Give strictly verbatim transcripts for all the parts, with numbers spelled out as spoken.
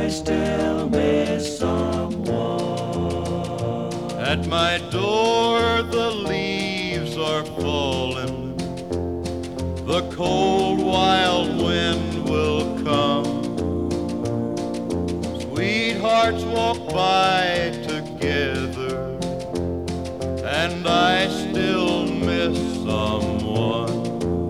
I still miss someone. At my door the leaves are falling, the cold wild wind will come. Sweethearts walk by together, and I still miss someone.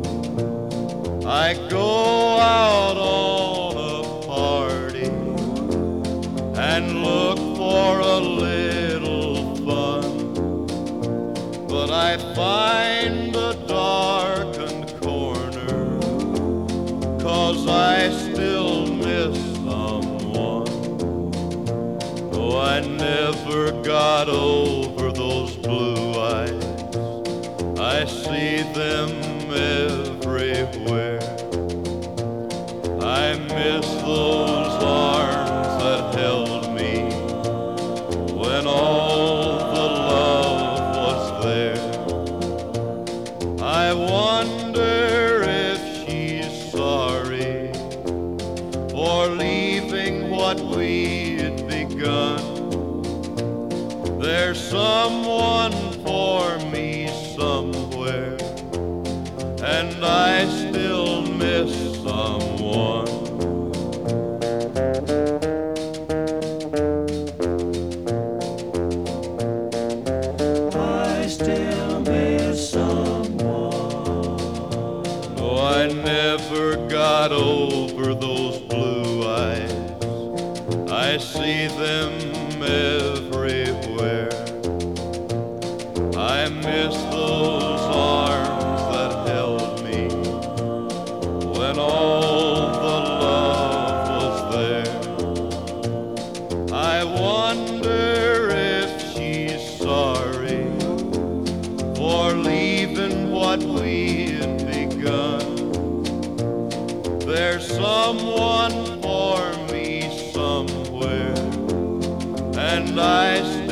I go out on a party and look for a little fun, but I find a darkened corner, 'cause I still miss someone. Oh, I never got over those blue eyes, I see them everywhere. I miss those arms that held me when all the love was there. I wonder if she's sorry for leaving what we'd begun. There's someone for me somewhere, and I still miss someone. I still miss someone. No, I never got over those blue eyes, I see them everywhere. I miss those arms that held me when all the love was there. I wonder if she's sorry for leaving what we'd begun. There's someone for me somewhere, and I